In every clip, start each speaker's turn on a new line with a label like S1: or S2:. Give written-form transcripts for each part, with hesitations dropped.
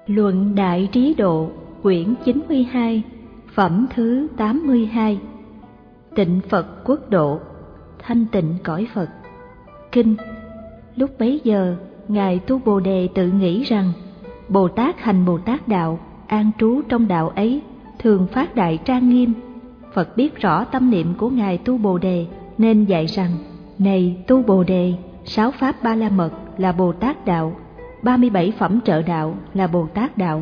S1: Luận Đại Trí Độ, quyển 92, phẩm thứ 82. Tịnh Phật Quốc Độ, thanh tịnh cõi Phật. Kinh. Lúc bấy giờ, Ngài Tu Bồ Đề tự nghĩ rằng, Bồ Tát hành Bồ Tát đạo, an trú trong đạo ấy, thường phát đại trang nghiêm. Phật biết rõ tâm niệm của Ngài Tu Bồ Đề, nên dạy rằng, này Tu Bồ Đề, 6 pháp Ba La Mật là Bồ Tát đạo, 37 phẩm trợ đạo là Bồ Tát đạo,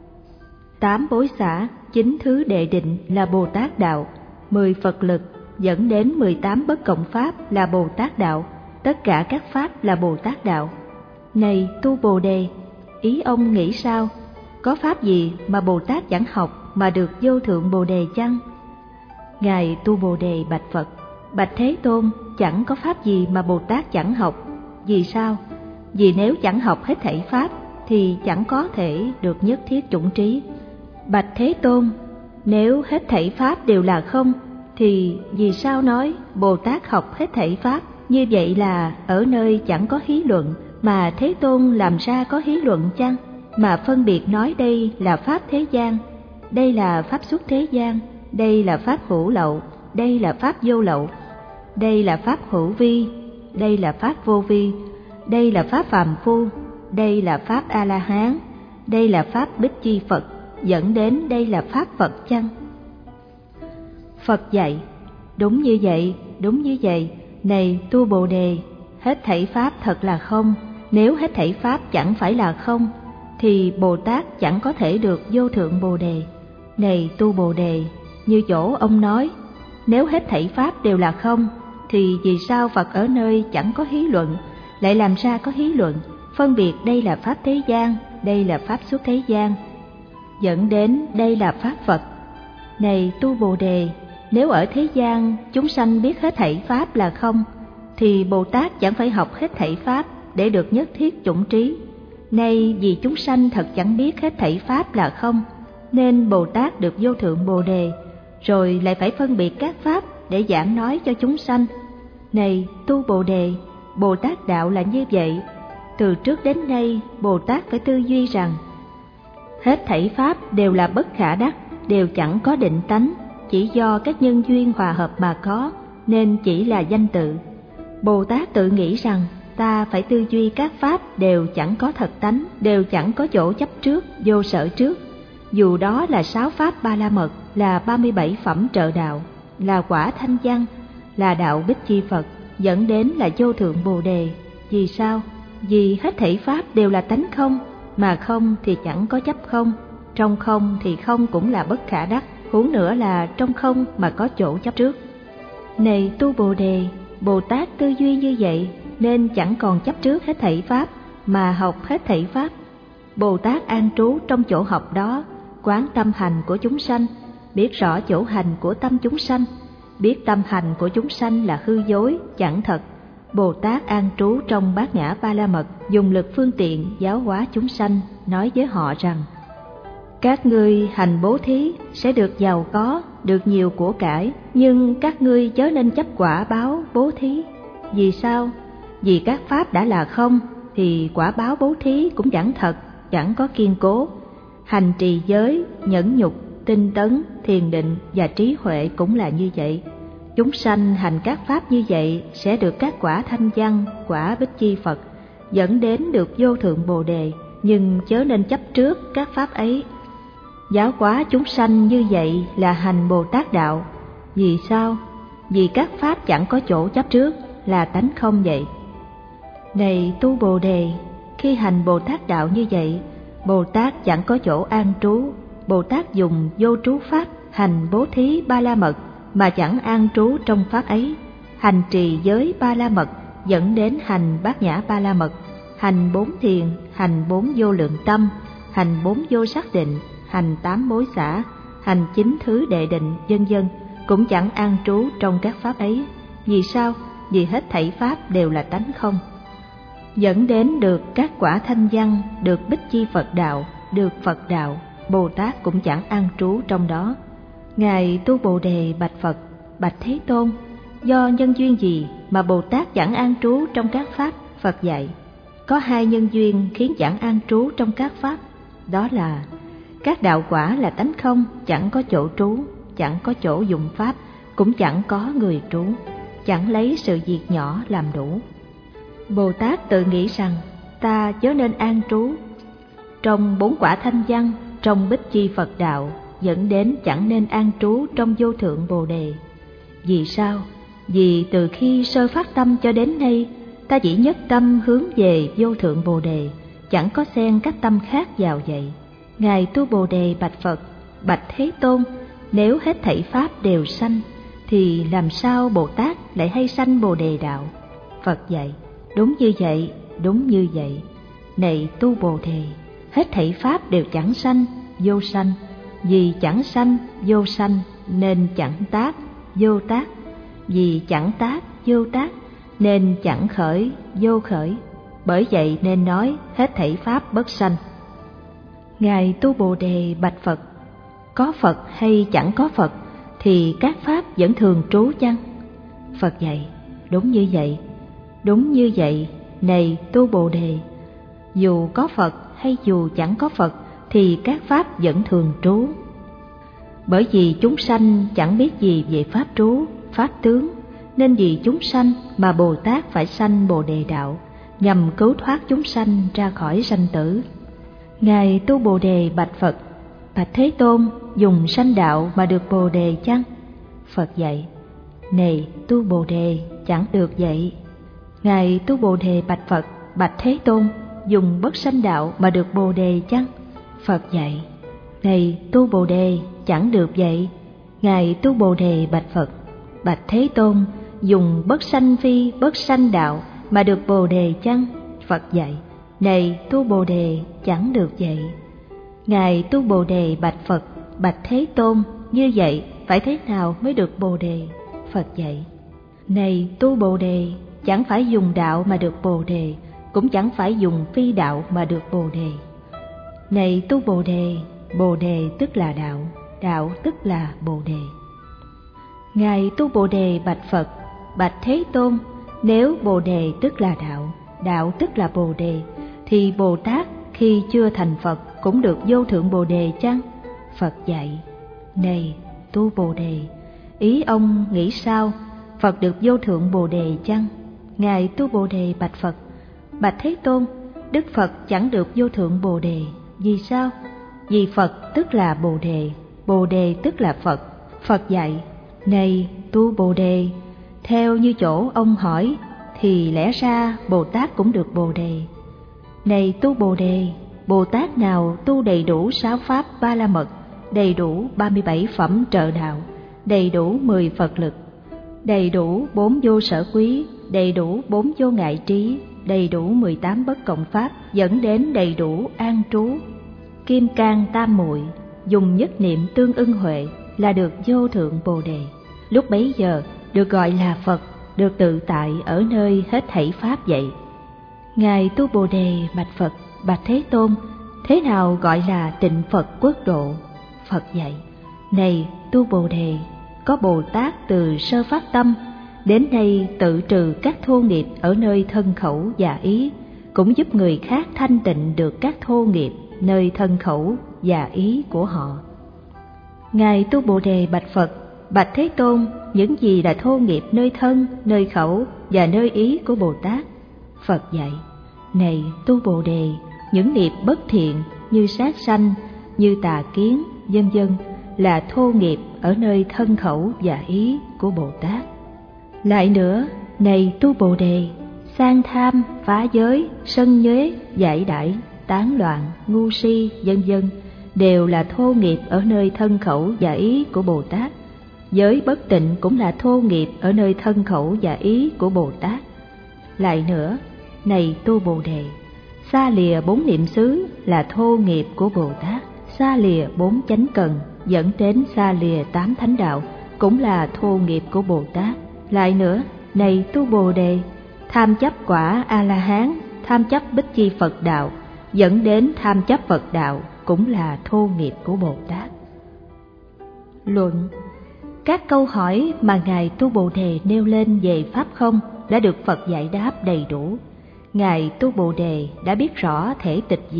S1: 8 bối xả, 9 thứ đệ định là Bồ Tát đạo, 10 Phật lực dẫn đến 18 bất cộng pháp là Bồ Tát đạo, tất cả các pháp là Bồ Tát đạo. Này Tu Bồ Đề, ý ông nghĩ sao? Có pháp gì mà Bồ Tát chẳng học mà được vô thượng Bồ Đề chăng? Ngài Tu Bồ Đề bạch Phật, bạch Thế Tôn, chẳng có pháp gì mà Bồ Tát chẳng học. Vì sao? Vì nếu chẳng học hết thảy pháp thì chẳng có thể được nhất thiết chủng trí. Bạch Thế Tôn, nếu hết thảy pháp đều là không thì vì sao nói Bồ Tát học hết thảy pháp? Như vậy là ở nơi chẳng có hí luận mà Thế Tôn làm ra có hí luận chăng? Mà phân biệt nói đây là pháp thế gian, đây là pháp xuất thế gian, đây là pháp hữu lậu, đây là pháp vô lậu, đây là pháp hữu vi, đây là pháp vô vi, đây là pháp phàm phu, đây là pháp A-la-hán, đây là pháp Bích Chi Phật, dẫn đến đây là pháp Phật chăng? Phật dạy, đúng như vậy, đúng như vậy. Này Tu Bồ Đề, hết thảy pháp thật là không. Nếu hết thảy pháp chẳng phải là không thì Bồ Tát chẳng có thể được vô thượng Bồ Đề. Này Tu Bồ Đề, như chỗ ông nói, nếu hết thảy pháp đều là không thì vì sao Phật ở nơi chẳng có hí luận lại làm ra có hí luận, phân biệt đây là pháp thế gian, đây là pháp xuất thế gian, dẫn đến đây là pháp Phật? Này Tu Bồ Đề, nếu ở thế gian chúng sanh biết hết thảy pháp là không thì Bồ Tát chẳng phải học hết thảy pháp để được nhất thiết chủng trí. Nay vì chúng sanh thật chẳng biết hết thảy pháp là không, nên Bồ Tát được vô thượng Bồ Đề, rồi lại phải phân biệt các pháp để giảng nói cho chúng sanh. Này Tu Bồ Đề, Bồ Tát đạo là như vậy. Từ trước đến nay Bồ Tát phải tư duy rằng hết thảy pháp đều là bất khả đắc, đều chẳng có định tánh, chỉ do các nhân duyên hòa hợp mà có, nên chỉ là danh tự. Bồ Tát tự nghĩ rằng ta phải tư duy các pháp đều chẳng có thật tánh, đều chẳng có chỗ chấp trước, vô sở trước. Dù đó là 6 pháp Ba La Mật, là 37 phẩm trợ đạo, là quả thanh văn, là đạo Bích Chi Phật, dẫn đến là vô thượng Bồ Đề. Vì sao? Vì hết thảy pháp đều là tánh không, mà không thì chẳng có chấp không, trong không thì không cũng là bất khả đắc, huống nữa là trong không mà có chỗ chấp trước. Này Tu Bồ Đề, Bồ Tát tư duy như vậy nên chẳng còn chấp trước hết thảy pháp mà học hết thảy pháp. Bồ Tát an trú trong chỗ học đó, quán tâm hành của chúng sanh, biết rõ chỗ hành của tâm chúng sanh, biết tâm hành của chúng sanh là hư dối, chẳng thật. Bồ Tát an trú trong Bát Nhã Ba La Mật, dùng lực phương tiện giáo hóa chúng sanh, nói với họ rằng: các ngươi hành bố thí sẽ được giàu có, được nhiều của cải, nhưng các ngươi chớ nên chấp quả báo bố thí. Vì sao? Vì các pháp đã là không thì quả báo bố thí cũng chẳng thật, chẳng có kiên cố. Hành trì giới, nhẫn nhục, tinh tấn, thiền định và trí huệ cũng là như vậy. Chúng sanh hành các pháp như vậy sẽ được các quả thanh văn, quả Bích Chi Phật, dẫn đến được vô thượng Bồ Đề, nhưng chớ nên chấp trước các pháp ấy. Giáo hóa chúng sanh như vậy là hành Bồ Tát đạo. Vì sao? Vì các pháp chẳng có chỗ chấp trước, là tánh không vậy. Này Tu Bồ Đề, khi hành Bồ Tát đạo như vậy, Bồ Tát chẳng có chỗ an trú. Bồ Tát dùng vô trú pháp hành bố thí Ba La Mật mà chẳng an trú trong pháp ấy. Hành trì giới Ba La Mật dẫn đến hành Bát Nhã Ba La Mật, hành 4 thiền, hành 4 vô lượng tâm, hành 4 vô sắc định, hành 8 bối xả, hành 9 thứ đệ định, vân vân, cũng chẳng an trú trong các pháp ấy. Vì sao? Vì hết thảy pháp đều là tánh không, dẫn đến được các quả thanh văn, được Bích Chi Phật đạo, được Phật đạo. Bồ Tát cũng chẳng an trú trong đó. Ngài Tu Bồ Đề bạch Phật, bạch Thế Tôn, do nhân duyên gì mà Bồ Tát chẳng an trú trong các pháp? Phật dạy, có 2 nhân duyên khiến chẳng an trú trong các pháp. đó là các đạo quả là tánh không, chẳng có chỗ trú, chẳng có chỗ dụng pháp, cũng chẳng có người trú, chẳng lấy sự việc nhỏ làm đủ. Bồ Tát tự nghĩ rằng ta chớ nên an trú trong 4 quả thanh văn, trong Bích Chi Phật đạo, dẫn đến chẳng nên an trú trong vô thượng Bồ Đề. Vì sao? Vì từ khi sơ phát tâm cho đến nay, ta chỉ nhất tâm hướng về vô thượng Bồ Đề, chẳng có xen các tâm khác vào vậy. Ngài Tu Bồ Đề bạch Phật: bạch Thế Tôn, nếu hết thảy pháp đều sanh, thì làm sao Bồ Tát lại hay sanh Bồ Đề đạo? Phật dạy: đúng như vậy, đúng như vậy. Này Tu Bồ Đề, hết thảy pháp đều chẳng sanh, vô sanh. Vì chẳng sanh, vô sanh, nên chẳng tác, vô tác. Vì chẳng tác, vô tác, nên chẳng khởi, vô khởi. Bởi vậy nên nói hết thảy pháp bất sanh. Ngài Tu Bồ Đề bạch Phật: có Phật hay chẳng có Phật, thì các pháp vẫn thường trú chăng? Phật dạy: đúng như vậy, đúng như vậy. Này Tu Bồ Đề, dù có Phật hay dù chẳng có Phật, thì các pháp vẫn thường trú. Bởi vì chúng sanh chẳng biết gì về pháp trú, pháp tướng, nên vì chúng sanh mà Bồ Tát phải sanh Bồ Đề đạo, nhằm cứu thoát chúng sanh ra khỏi sanh tử. Ngài Tu Bồ Đề bạch Phật: bạch Thế Tôn, dùng sanh đạo mà được Bồ Đề chăng? Phật dạy: này Tu Bồ Đề, chẳng được vậy. Ngài Tu Bồ Đề bạch Phật: bạch Thế Tôn, dùng bất sanh đạo mà được Bồ Đề chăng? Phật dạy: này Tu Bồ Đề, chẳng được vậy. Ngài Tu Bồ Đề bạch Phật: bạch Thế Tôn, dùng bất sanh phi bất sanh đạo mà được Bồ Đề chăng? Phật dạy: này Tu Bồ Đề, chẳng được vậy. Ngài Tu Bồ Đề bạch Phật: bạch Thế Tôn, như vậy phải thế nào mới được Bồ Đề? Phật dạy: này Tu Bồ Đề, chẳng phải dùng đạo mà được Bồ Đề, cũng chẳng phải dùng phi đạo mà được Bồ Đề. Này Tu Bồ Đề, Bồ Đề tức là đạo, đạo tức là Bồ Đề. Ngài Tu Bồ Đề bạch Phật: bạch Thế Tôn, nếu Bồ Đề tức là đạo, đạo tức là Bồ Đề, thì Bồ Tát khi chưa thành Phật cũng được vô thượng Bồ Đề chăng? Phật dạy: này Tu Bồ Đề, ý ông nghĩ sao? Phật được vô thượng Bồ Đề chăng? Ngài Tu Bồ Đề bạch Phật: bạch Thế Tôn, Đức Phật chẳng được vô thượng Bồ Đề. Vì sao? Vì Phật tức là Bồ Đề, Bồ Đề tức là Phật. Phật dạy: này Tu Bồ Đề, theo như chỗ ông hỏi, thì lẽ ra Bồ Tát cũng được Bồ Đề. Này Tu Bồ Đề, Bồ Tát nào tu đầy đủ 6 pháp ba la mật, đầy đủ 37 phẩm trợ đạo, đầy đủ 10 Phật lực, đầy đủ 4 vô sở quý, đầy đủ 4 vô ngại trí, đầy đủ 18 bất cộng pháp, dẫn đến đầy đủ an trú, kim cang tam muội, dùng nhất niệm tương ưng huệ, là được vô thượng Bồ Đề. Lúc bấy giờ được gọi là Phật, được tự tại ở nơi hết thảy pháp vậy. Ngài Tu Bồ Đề bạch Phật: bạch Thế Tôn, thế nào gọi là tịnh Phật quốc độ? Phật dạy: này Tu Bồ Đề, có Bồ Tát từ sơ phát tâm đến nay tự trừ các thô nghiệp ở nơi thân khẩu và ý, cũng giúp người khác thanh tịnh được các thô nghiệp nơi thân khẩu và ý của họ. Ngài Tu Bồ Đề bạch Phật: bạch Thế Tôn, những gì là thô nghiệp nơi thân, nơi khẩu và nơi ý của Bồ Tát? Phật dạy: này Tu Bồ Đề, những nghiệp bất thiện như sát sanh, như tà kiến, vân vân, là thô nghiệp ở nơi thân khẩu và ý của Bồ Tát. Lại nữa, này Tu Bồ Đề, sang tham, phá giới, sân nhuế, giải đãi, tán loạn, ngu si, vân vân, đều là thô nghiệp ở nơi thân khẩu và ý của Bồ Tát. Giới bất tịnh cũng là thô nghiệp ở nơi thân khẩu và ý của Bồ Tát. Lại nữa, này Tu Bồ Đề, xa lìa 4 niệm xứ là thô nghiệp của Bồ Tát, xa lìa 4 chánh cần dẫn đến xa lìa 8 thánh đạo cũng là thô nghiệp của Bồ Tát. Lại nữa, này Tu Bồ Đề, tham chấp quả A-la-hán, tham chấp Bích Chi Phật đạo dẫn đến tham chấp Phật đạo cũng là thô nghiệp của Bồ Tát. Luận: các câu hỏi mà Ngài Tu Bồ Đề nêu lên về Pháp không đã được Phật giải đáp đầy đủ. Ngài Tu Bồ Đề đã biết rõ thể tịch diệt,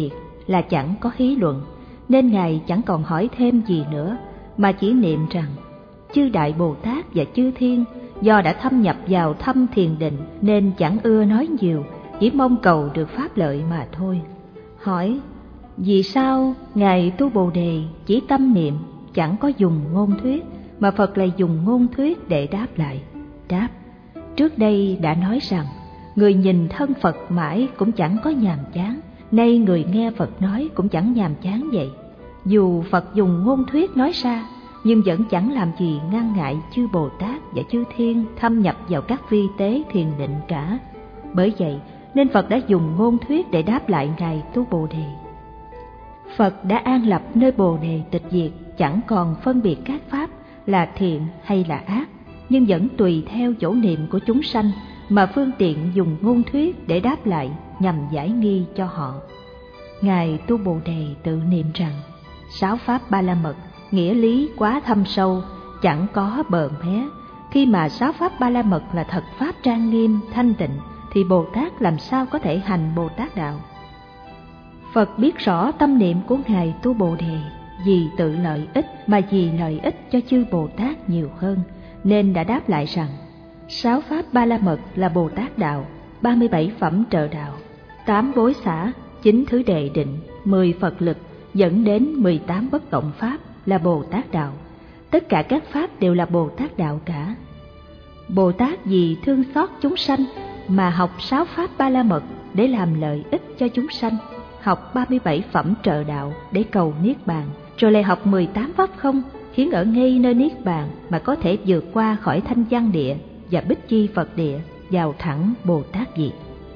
S1: là chẳng có hí luận, nên Ngài chẳng còn hỏi thêm gì nữa, mà chỉ niệm rằng chư Đại Bồ Tát và chư Thiên do đã thâm nhập vào thâm thiền định nên chẳng ưa nói nhiều, chỉ mong cầu được pháp lợi mà thôi. Hỏi, vì sao Ngài Tu Bồ Đề chỉ tâm niệm, chẳng có dùng ngôn thuyết, mà Phật lại dùng ngôn thuyết để đáp lại? Đáp, trước đây đã nói rằng, người nhìn thân Phật mãi cũng chẳng có nhàm chán, nay người nghe Phật nói cũng chẳng nhàm chán vậy. Dù Phật dùng ngôn thuyết nói ra, nhưng vẫn chẳng làm gì ngăn ngại chư Bồ Tát và chư Thiên thâm nhập vào các vi tế thiền định cả. Bởi vậy nên Phật đã dùng ngôn thuyết để đáp lại Ngài Tu Bồ Đề. Phật đã an lập nơi Bồ Đề tịch diệt, chẳng còn phân biệt các pháp là thiện hay là ác, nhưng vẫn tùy theo chỗ niệm của chúng sanh mà phương tiện dùng ngôn thuyết để đáp lại nhằm giải nghi cho họ. Ngài Tu Bồ Đề tự niệm rằng, sáu pháp Ba La Mật nghĩa lý quá thâm sâu, chẳng có bờ mé. Khi mà sáu pháp Ba La Mật là thật pháp trang nghiêm, thanh tịnh, thì Bồ Tát làm sao có thể hành Bồ Tát đạo? Phật biết rõ tâm niệm của Ngài Tu Bồ Đề, vì tự lợi ích mà vì lợi ích cho chư Bồ Tát nhiều hơn, nên đã đáp lại rằng, sáu pháp Ba La Mật là Bồ Tát đạo, 37 phẩm trợ đạo, 8 bối xả, 9 thứ đệ định, 10 Phật lực, dẫn đến 18 bất cộng pháp là Bồ Tát đạo. Tất cả các pháp đều là Bồ Tát đạo cả. Bồ Tát vì thương xót chúng sanh mà học 6 pháp Ba La Mật để làm lợi ích cho chúng sanh, học 37 phẩm trợ đạo để cầu Niết Bàn, rồi lại học 18 pháp không, khiến ở ngay nơi Niết Bàn mà có thể vượt qua khỏi Thanh Văn Địa và Bích Chi Phật Địa, vào thẳng Bồ Tát Diệt.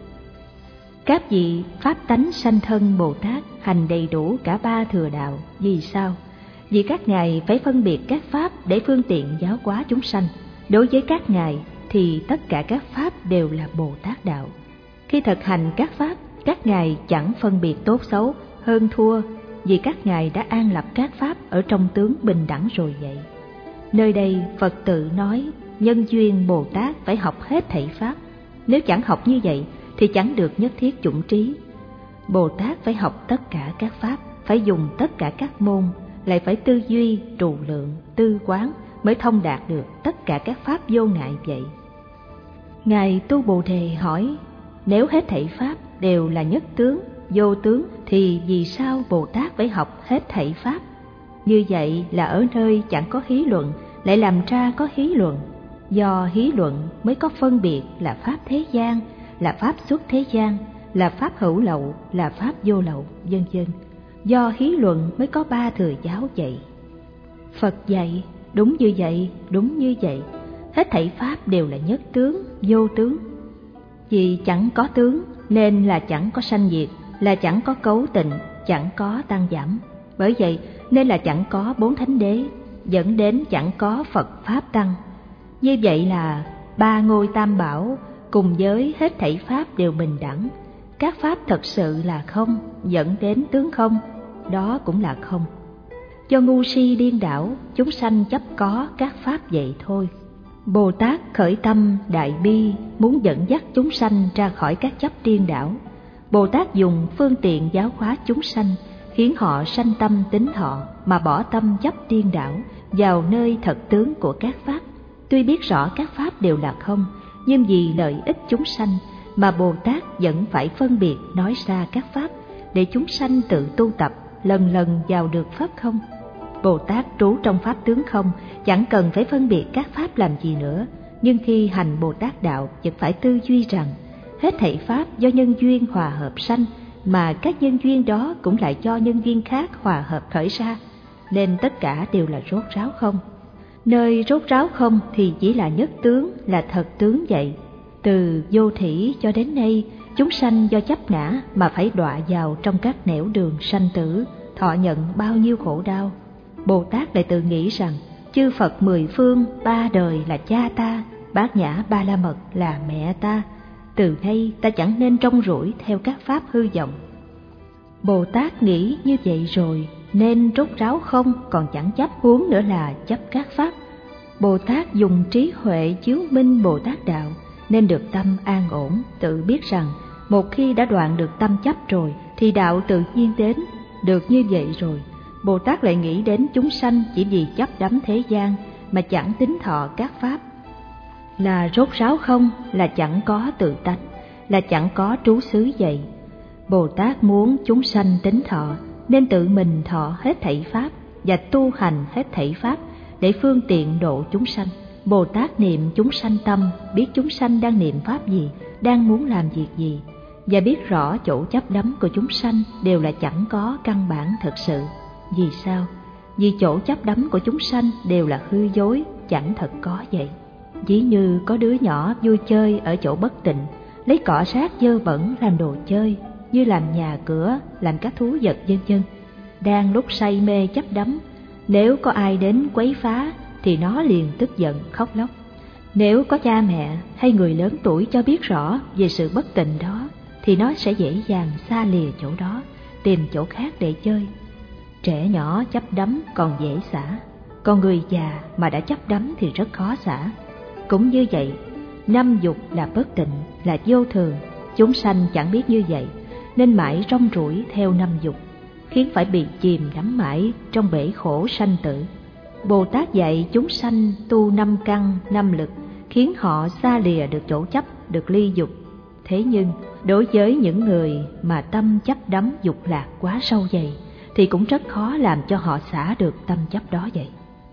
S1: Các vị pháp tánh sanh thân Bồ Tát hành đầy đủ cả ba thừa đạo. Vì sao? Vì các ngài phải phân biệt các pháp để phương tiện giáo hóa chúng sanh. Đối với các ngài thì tất cả các pháp đều là Bồ Tát đạo. Khi thực hành các pháp, các ngài chẳng phân biệt tốt xấu, hơn thua, vì các ngài đã an lập các pháp ở trong tướng bình đẳng rồi vậy. Nơi đây Phật tự nói, nhân duyên Bồ Tát phải học hết thảy pháp. Nếu chẳng học như vậy thì chẳng được nhất thiết chủng trí. Bồ Tát phải học tất cả các pháp, phải dùng tất cả các môn, lại phải tư duy, trụ lượng, tư quán mới thông đạt được tất cả các pháp vô ngại vậy. Ngài Tu Bồ Đề hỏi, nếu hết thảy pháp đều là nhất tướng, vô tướng, thì vì sao Bồ Tát phải học hết thảy pháp? Như vậy là ở nơi chẳng có hí luận, lại làm ra có hí luận. Do hí luận mới có phân biệt là pháp thế gian, là pháp xuất thế gian, là pháp hữu lậu, là pháp vô lậu, vân vân. Do hí luận mới có ba thừa giáo vậy. Phật dạy, đúng như vậy, đúng như vậy. Hết thảy pháp đều là nhất tướng, vô tướng. Vì chẳng có tướng nên là chẳng có sanh diệt, là chẳng có cấu tịnh, chẳng có tăng giảm. Bởi vậy nên là chẳng có bốn thánh đế, dẫn đến chẳng có Phật Pháp Tăng. Như vậy là ba ngôi tam bảo cùng với hết thảy pháp đều bình đẳng. Các pháp thật sự là không, dẫn đến tướng không, đó cũng là không. Do ngu si điên đảo, chúng sanh chấp có các pháp vậy thôi. Bồ Tát khởi tâm đại bi, muốn dẫn dắt chúng sanh ra khỏi các chấp điên đảo. Bồ Tát dùng phương tiện giáo hóa chúng sanh, khiến họ sanh tâm tín thọ mà bỏ tâm chấp điên đảo vào nơi thật tướng của các pháp. Tuy biết rõ các pháp đều là không, nhưng vì lợi ích chúng sanh mà Bồ Tát vẫn phải phân biệt nói ra các pháp để chúng sanh tự tu tập, lần lần vào được pháp không. Bồ Tát trú trong pháp tướng không, chẳng cần phải phân biệt các pháp làm gì nữa. Nhưng khi hành Bồ Tát đạo vẫn phải tư duy rằng hết thảy pháp do nhân duyên hòa hợp sanh, mà các nhân duyên đó cũng lại do nhân duyên khác hòa hợp khởi ra, nên tất cả đều là rốt ráo không. Nơi rốt ráo không thì chỉ là nhất tướng, là thật tướng vậy. Từ vô thỉ cho đến nay, chúng sanh do chấp ngã mà phải đọa vào trong các nẻo đường sanh tử, thọ nhận bao nhiêu khổ đau. Bồ Tát lại tự nghĩ rằng chư Phật mười phương ba đời là cha ta, Bát Nhã Ba La Mật là mẹ ta. Từ nay ta chẳng nên rong ruổi theo các pháp hư vọng. Bồ Tát nghĩ như vậy rồi nên rốt ráo không, còn chẳng chấp, huống nữa là chấp các pháp. Bồ Tát dùng trí huệ chiếu minh Bồ Tát đạo nên được tâm an ổn, tự biết rằng một khi đã đoạn được tâm chấp rồi thì đạo tự nhiên đến. Được như vậy rồi, Bồ Tát lại nghĩ đến chúng sanh chỉ vì chấp đắm thế gian mà chẳng tín thọ các pháp. Là rốt ráo không, là chẳng có tự tánh, là chẳng có trú xứ vậy. Bồ Tát muốn chúng sanh tín thọ nên tự mình thọ hết thảy pháp và tu hành hết thảy pháp để phương tiện độ chúng sanh. Bồ Tát niệm chúng sanh tâm, biết chúng sanh đang niệm pháp gì, đang muốn làm việc gì, và biết rõ chỗ chấp đắm của chúng sanh đều là chẳng có căn bản thực sự. Vì sao? Vì chỗ chấp đắm của chúng sanh đều là hư dối, chẳng thật có vậy. Ví như có đứa nhỏ vui chơi ở chỗ bất tịnh, lấy cỏ rác dơ bẩn làm đồ chơi, như làm nhà cửa, làm các thú vật vân vân. Đang lúc say mê chấp đắm, nếu có ai đến quấy phá thì nó liền tức giận khóc lóc. Nếu có cha mẹ hay người lớn tuổi cho biết rõ về sự bất tịnh đó thì nó sẽ dễ dàng xa lìa chỗ đó, tìm chỗ khác để chơi. Trẻ nhỏ chấp đắm còn dễ xả, còn người già mà đã chấp đắm thì rất khó xả. Cũng như vậy, năm dục là bất tịnh, là vô thường. Chúng sanh chẳng biết như vậy nên mãi rong ruổi theo năm dục, khiến phải bị chìm đắm mãi trong bể khổ sanh tử. Bồ Tát dạy chúng sanh tu năm căn, năm lực, khiến họ xa lìa được chỗ chấp, được ly dục. Thế nhưng đối với những người mà tâm chấp đắm dục lạc quá sâu dày thì cũng rất khó làm cho họ xả được tâm chấp đó vậy.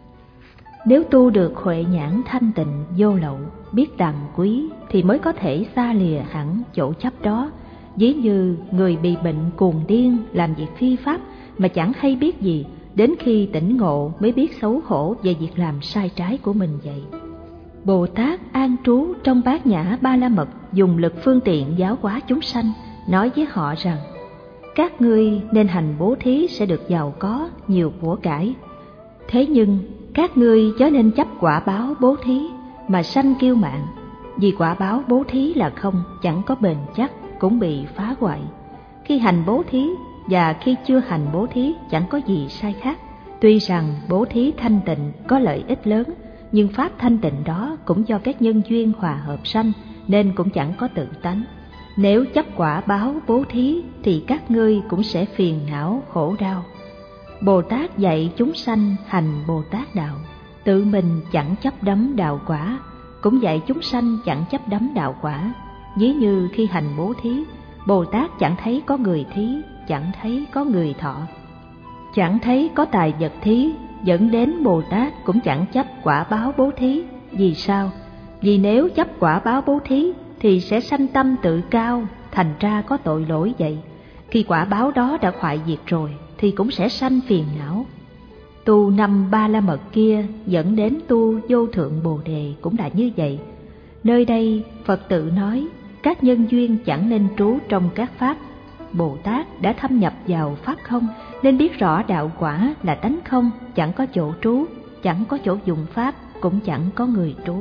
S1: Nếu tu được huệ nhãn thanh tịnh vô lậu, biết đằng quý thì mới có thể xa lìa hẳn chỗ chấp đó. Ví như người bị bệnh cuồng điên làm việc phi pháp mà chẳng hay biết gì, đến khi tỉnh ngộ mới biết xấu hổ về việc làm sai trái của mình vậy. Bồ Tát an trú trong Bát Nhã Ba La Mật, dùng lực phương tiện giáo hóa chúng sanh, nói với họ rằng: các ngươi nên hành bố thí sẽ được giàu có, nhiều của cải. Thế nhưng các ngươi chớ nên chấp quả báo bố thí mà sanh kiêu mạn, vì quả báo bố thí là không, chẳng có bền chắc, cũng bị phá hoại. Khi hành bố thí và khi chưa hành bố thí chẳng có gì sai khác. Tuy rằng bố thí thanh tịnh có lợi ích lớn, nhưng pháp thanh tịnh đó cũng do các nhân duyên hòa hợp sanh nên cũng chẳng có tự tánh. Nếu chấp quả báo bố thí thì các ngươi cũng sẽ phiền não khổ đau. Bồ Tát dạy chúng sanh hành Bồ Tát đạo, tự mình chẳng chấp đắm đạo quả, cũng dạy chúng sanh chẳng chấp đắm đạo quả. Ví như khi hành bố thí, Bồ Tát chẳng thấy có người thí, chẳng thấy có người thọ, chẳng thấy có tài vật thí, dẫn đến Bồ Tát cũng chẳng chấp quả báo bố thí. Vì sao? Vì nếu chấp quả báo bố thí thì sẽ sanh tâm tự cao, thành ra có tội lỗi vậy. Khi quả báo đó đã hoại diệt rồi thì cũng sẽ sanh phiền não. Tu năm Ba La Mật kia dẫn đến tu vô thượng Bồ Đề cũng là như vậy. Nơi đây Phật tự nói các nhân duyên chẳng nên trú trong các pháp. Bồ Tát đã thâm nhập vào pháp không nên biết rõ đạo quả là tánh không, chẳng có chỗ trú, chẳng có chỗ dùng pháp, cũng chẳng có người trú.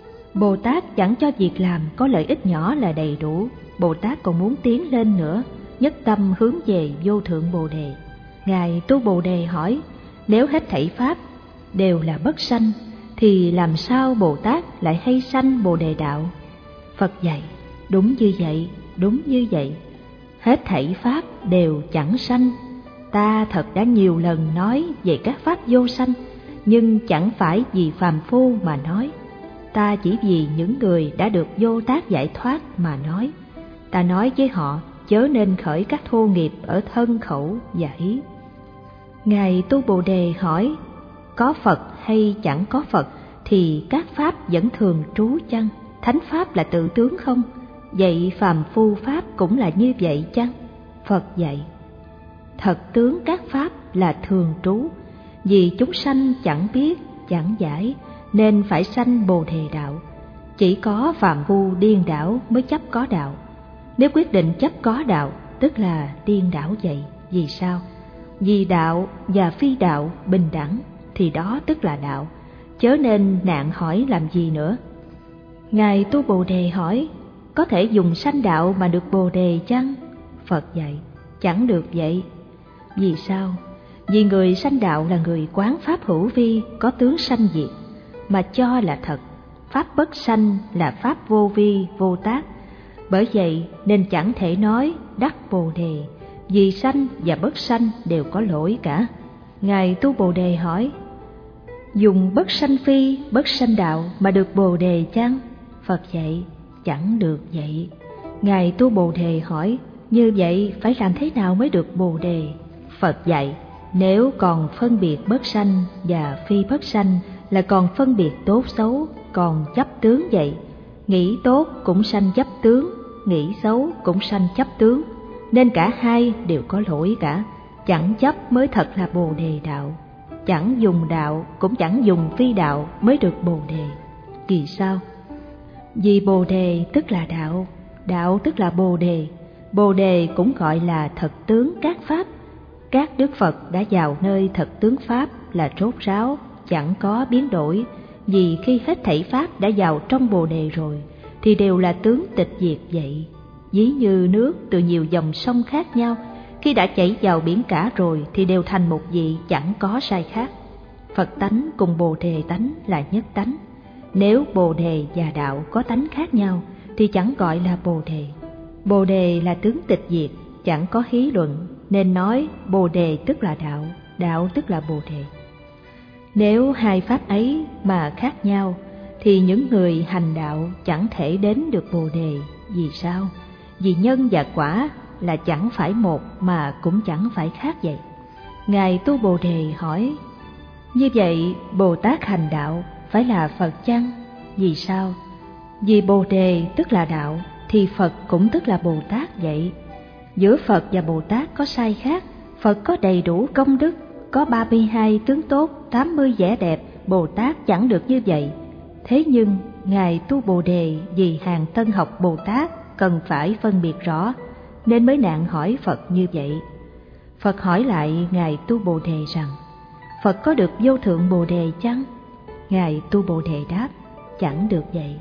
S1: Bồ Tát chẳng cho việc làm có lợi ích nhỏ là đầy đủ. Bồ Tát còn muốn tiến lên nữa, nhất tâm hướng về vô thượng Bồ Đề. Ngài Tu Bồ Đề hỏi: nếu hết thảy pháp đều là bất sanh thì làm sao Bồ Tát lại hay sanh Bồ Đề đạo? Phật dạy: đúng như vậy, đúng như vậy. Hết thảy pháp đều chẳng sanh. Ta thật đã nhiều lần nói về các pháp vô sanh, nhưng chẳng phải vì phàm phu mà nói. Ta chỉ vì những người đã được Vô Tác giải thoát mà nói. Ta nói với họ chớ nên khởi các thô nghiệp ở thân khẩu và ý. Ngài Tu Bồ Đề hỏi: có Phật hay chẳng có Phật thì các pháp vẫn thường trú chăng? Thánh pháp là tự tướng không? Vậy phàm phu pháp cũng là như vậy chăng? Phật dạy: thật tướng các pháp là thường trú, vì chúng sanh chẳng biết, chẳng giải, nên phải sanh Bồ Đề đạo. Chỉ có phàm phu điên đảo mới chấp có đạo. Nếu quyết định chấp có đạo, tức là điên đảo vậy. Vì sao? Vì đạo và phi đạo bình đẳng, thì đó tức là đạo. Chớ nên nạn hỏi làm gì nữa. Ngài Tu Bồ Đề hỏi: có thể dùng sanh đạo mà được Bồ Đề chăng? Phật dạy: chẳng được vậy. Vì sao? Vì người sanh đạo là người quán pháp hữu vi, có tướng sanh diệt, mà cho là thật. Pháp bất sanh là pháp vô vi, vô tác. Bởi vậy nên chẳng thể nói đắc Bồ Đề, vì sanh và bất sanh đều có lỗi cả. Ngài Tu Bồ Đề hỏi: dùng bất sanh phi, bất sanh đạo mà được Bồ Đề chăng? Phật dạy: chẳng được vậy. Ngài Tu Bồ Đề hỏi: như vậy phải làm thế nào mới được Bồ Đề? Phật dạy: nếu còn phân biệt bất sanh và phi bất sanh là còn phân biệt tốt xấu, còn chấp tướng vậy. Nghĩ tốt cũng sanh chấp tướng, nghĩ xấu cũng sanh chấp tướng, nên cả hai đều có lỗi cả. Chẳng chấp mới thật là Bồ Đề đạo. Chẳng dùng đạo cũng chẳng dùng phi đạo mới được Bồ Đề. Vì sao? Vì Bồ Đề tức là đạo, đạo tức là Bồ Đề. Bồ Đề cũng gọi là thật tướng các pháp. Các Đức Phật đã vào nơi thật tướng pháp là rốt ráo, chẳng có biến đổi. Vì khi hết thảy pháp đã vào trong Bồ Đề rồi thì đều là tướng tịch diệt vậy. Ví như nước từ nhiều dòng sông khác nhau, khi đã chảy vào biển cả rồi thì đều thành một vị, chẳng có sai khác. Phật tánh cùng Bồ Đề tánh là nhất tánh. Nếu Bồ Đề và đạo có tánh khác nhau thì chẳng gọi là Bồ Đề. Bồ Đề là tướng tịch diệt, chẳng có hí luận, nên nói Bồ Đề tức là đạo, đạo tức là Bồ Đề. Nếu hai pháp ấy mà khác nhau thì những người hành đạo chẳng thể đến được Bồ Đề. Vì sao? Vì nhân và quả là chẳng phải một mà cũng chẳng phải khác vậy. Ngài Tu Bồ Đề hỏi: như vậy Bồ Tát hành đạo phải là Phật chăng? Vì sao? Vì Bồ Đề tức là đạo thì Phật cũng tức là Bồ Tát vậy. Giữa Phật và Bồ Tát có sai khác. Phật có đầy đủ công đức, có 32 tướng tốt, 80 vẻ đẹp. Bồ Tát chẳng được như vậy. Thế nhưng Ngài Tu Bồ Đề vì hàng tân học Bồ Tát cần phải phân biệt rõ, nên mới nạn hỏi Phật như vậy. Phật hỏi lại Ngài Tu Bồ Đề rằng: Phật có được vô thượng Bồ Đề chăng? Ngài Tu Bồ Đề đáp: chẳng được vậy.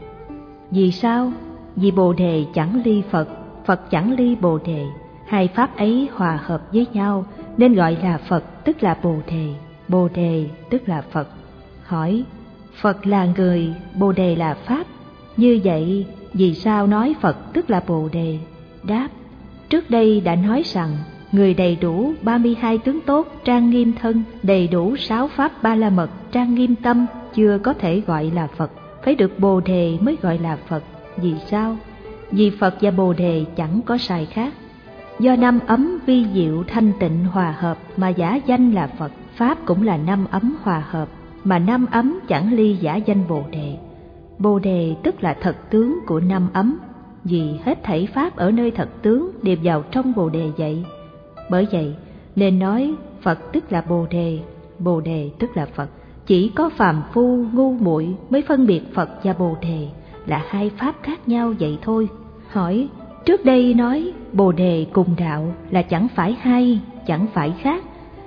S1: Vì sao? Vì Bồ Đề chẳng ly Phật, Phật chẳng ly Bồ Đề. Hai pháp ấy hòa hợp với nhau nên gọi là Phật tức là Bồ Đề, Bồ Đề tức là Phật. Hỏi: Phật là người, Bồ Đề là pháp. Như vậy vì sao nói Phật tức là Bồ Đề? Đáp: trước đây đã nói rằng người đầy đủ 32 tướng tốt trang nghiêm thân, đầy đủ 6 pháp ba la mật trang nghiêm tâm, chưa có thể gọi là Phật, phải được Bồ Đề mới gọi là Phật. Vì sao? Vì Phật và Bồ Đề chẳng có sai khác. Do năm ấm vi diệu thanh tịnh hòa hợp mà giả danh là Phật. Pháp cũng là năm ấm hòa hợp, mà năm ấm chẳng ly giả danh Bồ Đề. Bồ Đề tức là thật tướng của năm ấm, vì hết thảy pháp ở nơi thật tướng đều vào trong Bồ Đề vậy. Bởi vậy nên nói Phật tức là Bồ Đề, Bồ Đề tức là Phật. Chỉ có phàm phu ngu muội mới phân biệt Phật và Bồ Đề là hai pháp khác nhau vậy thôi. Hỏi: trước đây nói Bồ Đề cùng đạo là chẳng phải hai, chẳng phải khác.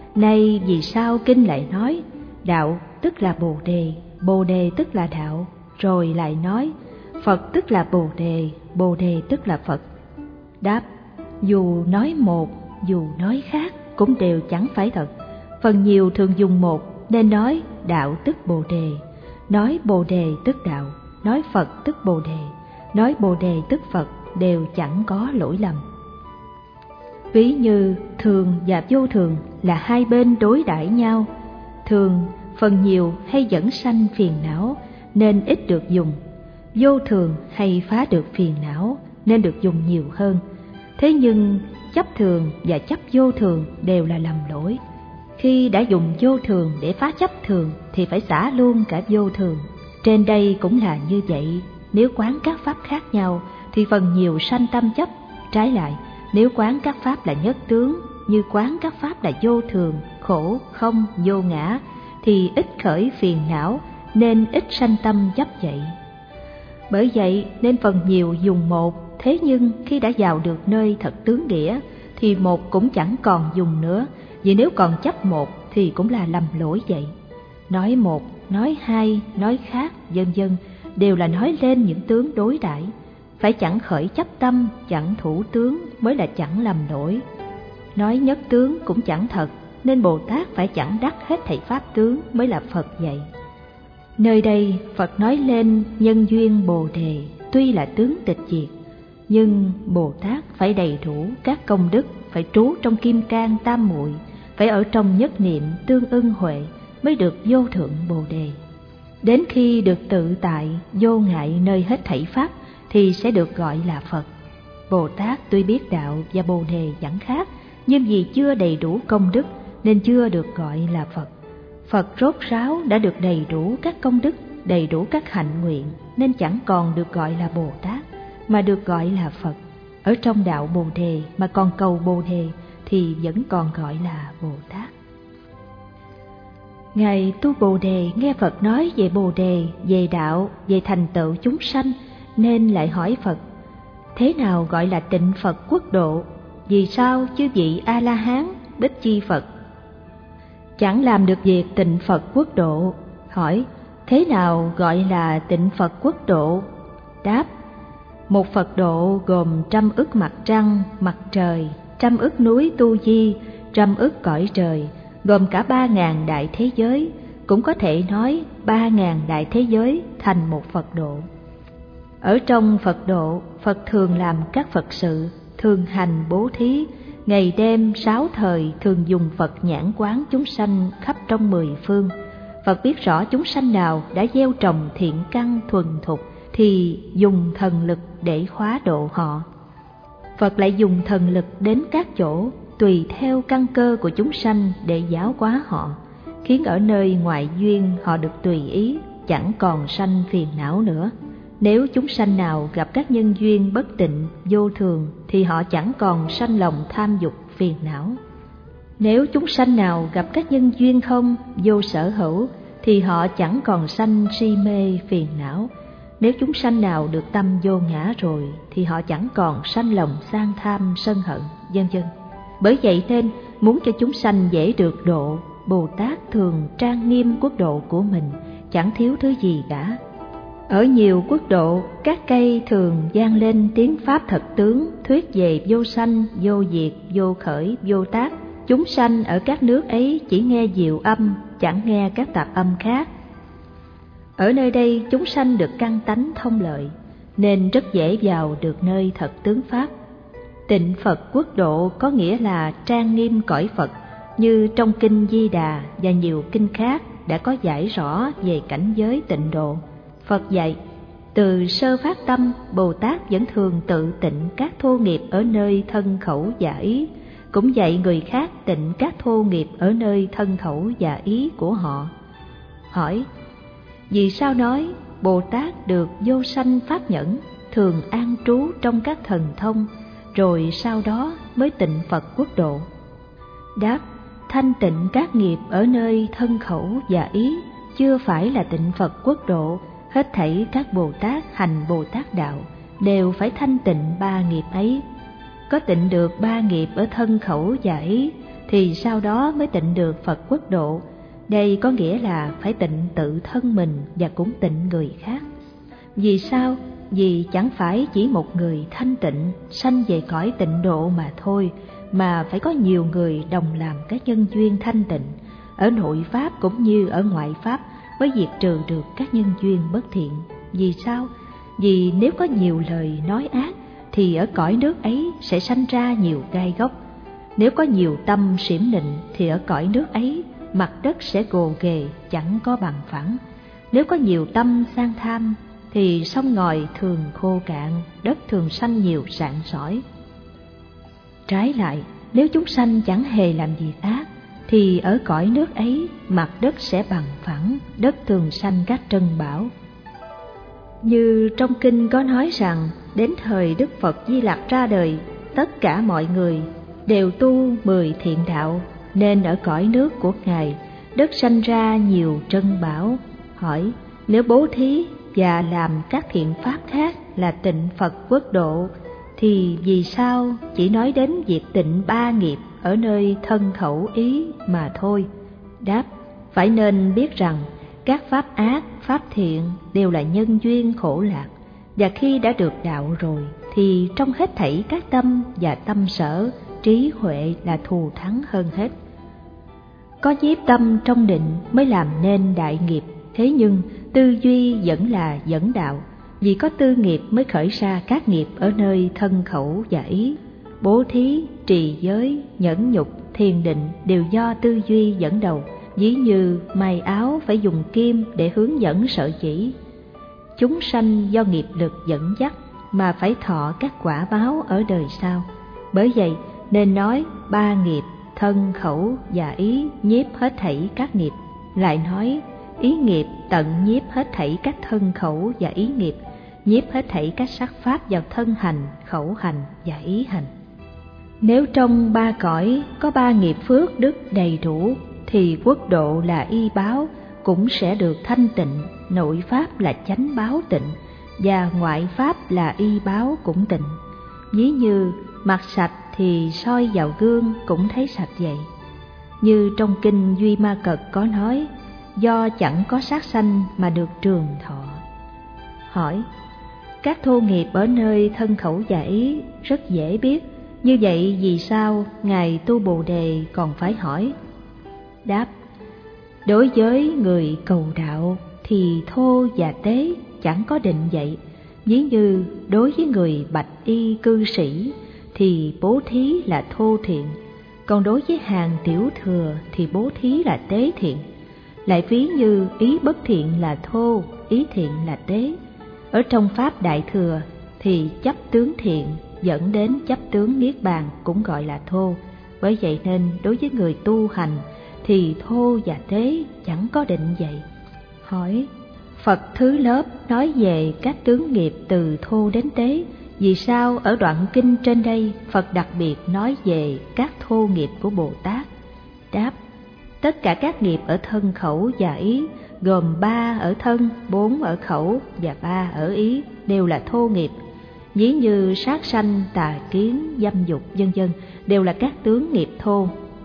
S1: Nay vì sao kinh lại nói đạo tức là Bồ Đề, Bồ Đề tức là đạo, rồi lại nói Phật tức là Bồ Đề, Bồ Đề tức là Phật? Đáp: dù nói một, dù nói khác cũng đều chẳng phải thật. Phần nhiều thường dùng một nên nói đạo tức Bồ Đề, nói Bồ Đề tức đạo, nói Phật tức Bồ Đề, nói Bồ Đề tức Phật, đều chẳng có lỗi lầm. Ví như thường và vô thường là hai bên đối đãi nhau. Thường phần nhiều hay dẫn sanh phiền não nên ít được dùng, vô thường hay phá được phiền não nên được dùng nhiều hơn. Thế nhưng chấp thường và chấp vô thường đều là lầm lỗi. Khi đã dùng vô thường để phá chấp thường thì phải xả luôn cả vô thường. Trên đây cũng là như vậy. Nếu quán các pháp khác nhau thì phần nhiều sanh tâm chấp. Trái lại, nếu quán các pháp là nhất tướng, như quán các pháp là vô thường, khổ, không, vô ngã, thì ít khởi phiền não nên ít sanh tâm chấp vậy. Bởi vậy nên phần nhiều dùng một, thế nhưng khi đã vào được nơi thật tướng nghĩa thì một cũng chẳng còn dùng nữa. Vì nếu còn chấp một thì cũng là lầm lỗi vậy. Nói một, nói hai, nói khác, vân vân đều là nói lên những tướng đối đãi. Phải chẳng khởi chấp tâm, chẳng thủ tướng mới là chẳng lầm lỗi. Nói nhất tướng cũng chẳng thật, nên Bồ Tát phải chẳng đắc hết thảy pháp tướng mới là Phật vậy. Nơi đây Phật nói lên nhân duyên Bồ Đề tuy là tướng tịch diệt, nhưng Bồ Tát phải đầy đủ các công đức phải trú trong kim cang tam muội, phải ở trong nhất niệm tương ưng huệ mới được vô thượng Bồ đề. Đến khi được tự tại, vô ngại nơi hết thảy pháp thì sẽ được gọi là Phật. Bồ Tát tuy biết đạo và Bồ đề chẳng khác, nhưng vì chưa đầy đủ công đức nên chưa được gọi là Phật. Phật rốt ráo đã được đầy đủ các công đức, đầy đủ các hạnh nguyện nên chẳng còn được gọi là Bồ Tát mà được gọi là Phật. Ở trong đạo Bồ đề mà còn cầu Bồ đề thì vẫn còn gọi là Bồ Tát. Ngài tu Bồ đề nghe Phật nói về Bồ đề, về đạo, về thành tựu chúng sanh nên lại hỏi Phật: thế nào gọi là tịnh Phật quốc độ? Vì sao chư vị A-la-hán, Bích Chi Phật chẳng làm được việc tịnh Phật quốc độ? Hỏi: thế nào gọi là tịnh Phật quốc độ? Đáp: một Phật độ gồm 100 ức mặt trăng, mặt trời, 100 ức núi tu di, 100 ức cõi trời, gồm cả 3.000 đại thế giới, cũng có thể nói 3.000 đại thế giới thành một Phật độ. Ở trong Phật độ, Phật thường làm các Phật sự, thường hành bố thí, ngày đêm 6 thời thường dùng Phật nhãn quán chúng sanh khắp trong 10 phương. Phật biết rõ chúng sanh nào đã gieo trồng thiện căn thuần thục thì dùng thần lực để khóa độ họ. Phật lại dùng thần lực đến các chỗ tùy theo căn cơ của chúng sanh để giáo hóa họ, khiến ở nơi ngoại duyên họ được tùy ý, chẳng còn sanh phiền não nữa. Nếu chúng sanh nào gặp các nhân duyên bất tịnh, vô thường thì họ chẳng còn sanh lòng tham dục phiền não. Nếu chúng sanh nào gặp các nhân duyên không, vô sở hữu thì họ chẳng còn sanh si mê phiền não. Nếu chúng sanh nào được tâm vô ngã rồi thì họ chẳng còn sanh lòng sang tham sân hận, vân vân. Bởi vậy nên muốn cho chúng sanh dễ được độ, Bồ Tát thường trang nghiêm quốc độ của mình, chẳng thiếu thứ gì cả. Ở nhiều quốc độ, các cây thường vang lên tiếng Pháp thật tướng, thuyết về vô sanh, vô diệt, vô khởi, vô tác. Chúng sanh ở các nước ấy chỉ nghe diệu âm, chẳng nghe các tạp âm khác. Ở nơi đây chúng sanh được căn tánh thông lợi, nên rất dễ vào được nơi thật tướng Pháp. Tịnh Phật quốc độ có nghĩa là trang nghiêm cõi Phật, như trong Kinh Di Đà và nhiều kinh khác đã có giải rõ về cảnh giới tịnh độ. Phật dạy, từ sơ phát tâm, Bồ Tát vẫn thường tự tịnh các thô nghiệp ở nơi thân khẩu và ý, cũng dạy người khác tịnh các thô nghiệp ở nơi thân khẩu và ý của họ. Hỏi, vì sao nói Bồ Tát được vô sanh pháp nhẫn, thường an trú trong các thần thông, rồi sau đó mới tịnh Phật quốc độ? Đáp, thanh tịnh các nghiệp ở nơi thân khẩu và ý chưa phải là tịnh Phật quốc độ. Hết thảy các Bồ Tát hành Bồ Tát đạo đều phải thanh tịnh 3 nghiệp ấy. Có tịnh được 3 nghiệp ở thân khẩu và ý thì sau đó mới tịnh được Phật quốc độ. Đây có nghĩa là phải tịnh tự thân mình và cũng tịnh người khác. Vì sao? Vì chẳng phải chỉ một người thanh tịnh sanh về cõi tịnh độ mà thôi, mà phải có nhiều người đồng làm các nhân duyên thanh tịnh, ở nội pháp cũng như ở ngoại pháp, mới diệt trừ được các nhân duyên bất thiện. Vì sao? Vì nếu có nhiều lời nói ác thì ở cõi nước ấy sẽ sanh ra nhiều gai góc. Nếu có nhiều tâm xiểm nịnh thì ở cõi nước ấy mặt đất sẽ gồ ghề, chẳng có bằng phẳng. Nếu có nhiều tâm sang tham thì sông ngòi thường khô cạn, đất thường sanh nhiều sạn sỏi. Trái lại, nếu chúng sanh chẳng hề làm việc ác thì ở cõi nước ấy mặt đất sẽ bằng phẳng, đất thường sanh các trân bảo. Như trong kinh có nói rằng, đến thời Đức Phật Di Lặc ra đời, tất cả mọi người đều tu 10 thiện đạo, nên ở cõi nước của Ngài, đất sanh ra nhiều trân bảo. Hỏi, nếu bố thí và làm các thiện pháp khác là tịnh Phật quốc độ, thì vì sao chỉ nói đến việc tịnh 3 nghiệp ở nơi thân khẩu ý mà thôi? Đáp, phải nên biết rằng các pháp ác, pháp thiện đều là nhân duyên khổ lạc, và khi đã được đạo rồi thì trong hết thảy các tâm và tâm sở, trí huệ là thù thắng hơn hết. Có nhiếp tâm trong định mới làm nên đại nghiệp, thế nhưng tư duy vẫn là dẫn đạo, vì có tư nghiệp mới khởi ra các nghiệp ở nơi thân khẩu và ý. bố thí, trì giới, nhẫn nhục, thiền định đều do tư duy dẫn đầu. Ví như may áo phải dùng kim để hướng dẫn sợi chỉ. Chúng sanh do nghiệp lực dẫn dắt mà phải thọ các quả báo ở đời sau. Bởi vậy nên nói 3 nghiệp: thân, khẩu và ý nhiếp hết thảy các nghiệp. Lại nói ý nghiệp tận nhiếp hết thảy các thân khẩu và ý nghiệp, nhiếp hết thảy các sắc pháp vào thân hành, khẩu hành và ý hành. Nếu trong 3 cõi có 3 nghiệp phước đức đầy đủ, thì quốc độ là y báo cũng sẽ được thanh tịnh, nội pháp là chánh báo tịnh, và ngoại pháp là y báo cũng tịnh. Ví như mặt sạch thì soi vào gương cũng thấy sạch vậy. Như trong kinh Duy Ma Cật có nói, do chẳng có sát sanh mà được trường thọ. Hỏi: các thô nghiệp ở nơi thân khẩu và ý rất dễ biết, như vậy vì sao Ngài Tu Bồ Đề còn phải hỏi? Đáp: đối với người cầu đạo thì thô và tế chẳng có định vậy. Ví như đối với người bạch y cư sĩ thì bố thí là thô thiện, còn đối với hàng tiểu thừa thì bố thí là tế thiện. Lại ví như ý bất thiện là thô, ý thiện là tế. Ở trong pháp đại thừa thì chấp tướng thiện dẫn đến chấp tướng niết bàn cũng gọi là thô. Bởi vậy nên đối với người tu hành thì thô và tế chẳng có định vậy. Hỏi: Phật thứ lớp nói về các tướng nghiệp từ thô đến tế, vì sao ở đoạn kinh trên đây Phật đặc biệt nói về các thô nghiệp của Bồ Tát? Đáp: tất cả các nghiệp ở thân khẩu và ý, gồm 3 ở thân, 4 ở khẩu và 3 ở ý đều là thô nghiệp. Ví như sát sanh, tà kiến, dâm dục vân vân đều là các tướng nghiệp thô.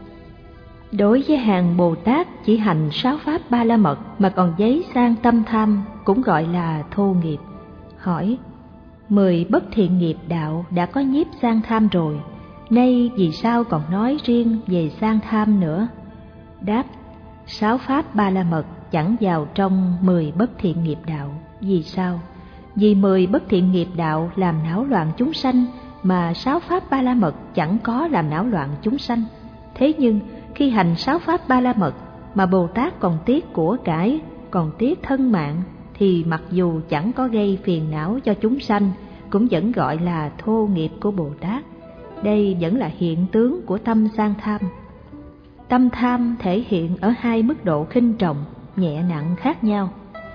S1: Đối với hàng Bồ Tát chỉ hành 6 pháp Ba La Mật mà còn dấy sang tâm tham cũng gọi là thô nghiệp. Hỏi: 10 bất thiện nghiệp đạo đã có nhiếp sang tham rồi, nay vì sao còn nói riêng về sang tham nữa? Đáp: 6 pháp Ba La Mật chẳng vào trong 10 bất thiện nghiệp đạo. Vì sao? Vì 10 bất thiện nghiệp đạo làm náo loạn chúng sanh, mà 6 pháp Ba La Mật chẳng có làm náo loạn chúng sanh. Thế nhưng khi hành 6 pháp Ba La Mật mà Bồ Tát còn tiếc của cải, còn tiếc thân mạng, thì mặc dù chẳng có gây phiền não cho chúng sanh, cũng vẫn gọi là thô nghiệp của Bồ Tát. Đây vẫn là hiện tướng của tâm sang tham. Tâm tham thể hiện ở 2 mức độ khinh trọng, nhẹ nặng khác nhau.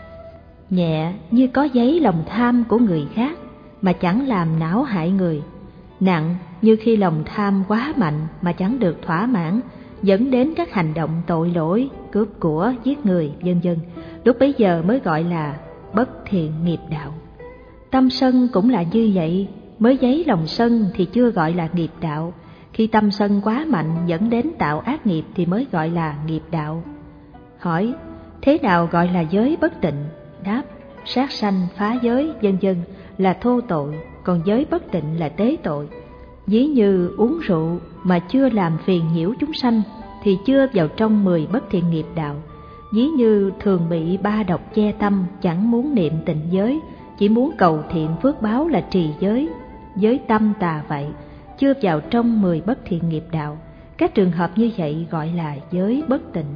S1: Nhẹ như có giấy lòng tham của người khác mà chẳng làm não hại người. Nặng như khi lòng tham quá mạnh mà chẳng được thỏa mãn, dẫn đến các hành động tội lỗi, cướp của, giết người vân vân. Lúc bấy giờ mới gọi là bất thiện nghiệp đạo. Tâm sân cũng là như vậy, mới giấy lòng sân thì chưa gọi là nghiệp đạo. Khi tâm sân quá mạnh dẫn đến tạo ác nghiệp thì mới gọi là nghiệp đạo. Hỏi: thế nào gọi là giới bất tịnh? Đáp: sát sanh, phá giới vân vân là thô tội, còn giới bất tịnh là tế tội. Ví như uống rượu mà chưa làm phiền nhiễu chúng sanh thì chưa vào trong 10 bất thiện nghiệp đạo. Ví như thường bị 3 độc che tâm, chẳng muốn niệm tịnh giới, chỉ muốn cầu thiện phước báo là trì giới, giới tâm tà vậy, chưa vào trong 10 bất thiện nghiệp đạo. Các trường hợp như vậy gọi là giới bất tịnh.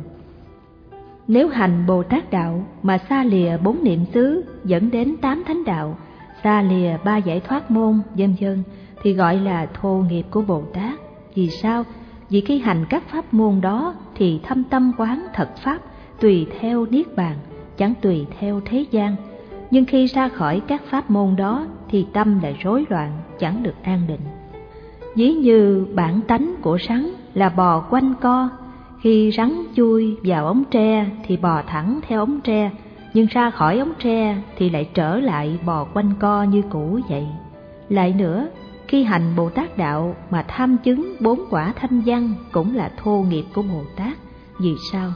S1: Nếu hành Bồ Tát đạo mà xa lìa 4 niệm xứ dẫn đến 8 thánh đạo, xa lìa 3 giải thoát môn vân vân thì gọi là thô nghiệp của Bồ Tát. Vì sao? Vì khi hành các pháp môn đó thì thâm tâm quán thật pháp, tùy theo niết bàn, chẳng tùy theo thế gian. Nhưng khi ra khỏi các pháp môn đó thì tâm lại rối loạn, chẳng được an định. Ví như bản tánh của rắn là bò quanh co, khi rắn chui vào ống tre thì bò thẳng theo ống tre, nhưng ra khỏi ống tre thì lại trở lại bò quanh co như cũ vậy. Lại nữa, khi hành Bồ Tát đạo mà tham chứng 4 quả thanh văn cũng là thô nghiệp của Bồ Tát. Vì sao?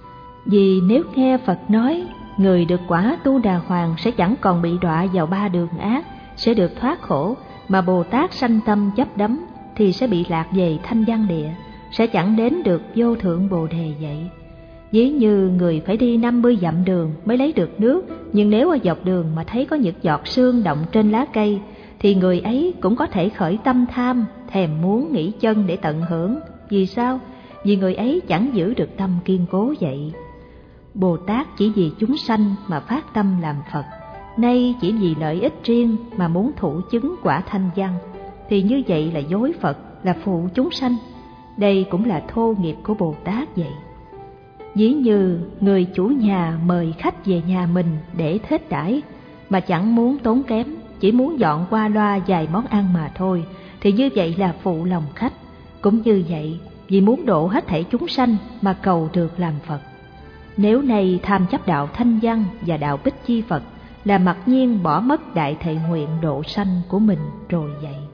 S1: Vì nếu nghe Phật nói người được quả Tu Đà Hoàng sẽ chẳng còn bị đọa vào 3 đường ác, sẽ được thoát khổ, mà Bồ Tát sanh tâm chấp đắm thì sẽ bị lạc về thanh văn địa, sẽ chẳng đến được vô thượng Bồ Đề vậy. Ví như người phải đi 50 dặm đường mới lấy được nước, nhưng nếu ở dọc đường mà thấy có những giọt sương động trên lá cây thì người ấy cũng có thể khởi tâm tham, thèm muốn nghỉ chân để tận hưởng. Vì sao? Vì người ấy chẳng giữ được tâm kiên cố vậy. Bồ Tát chỉ vì chúng sanh mà phát tâm làm Phật, nay chỉ vì lợi ích riêng mà muốn thụ chứng quả thanh văn, thì như vậy là dối Phật, là phụ chúng sanh. Đây cũng là thô nghiệp của Bồ Tát vậy. Ví như người chủ nhà mời khách về nhà mình để thết đãi, mà chẳng muốn tốn kém, chỉ muốn dọn qua loa vài món ăn mà thôi, thì như vậy là phụ lòng khách. Cũng như vậy, vì muốn độ hết thảy chúng sanh mà cầu được làm Phật. Nếu nay tham chấp đạo thanh văn và đạo Bích Chi Phật, là mặc nhiên bỏ mất đại thệ nguyện độ sanh của mình rồi vậy.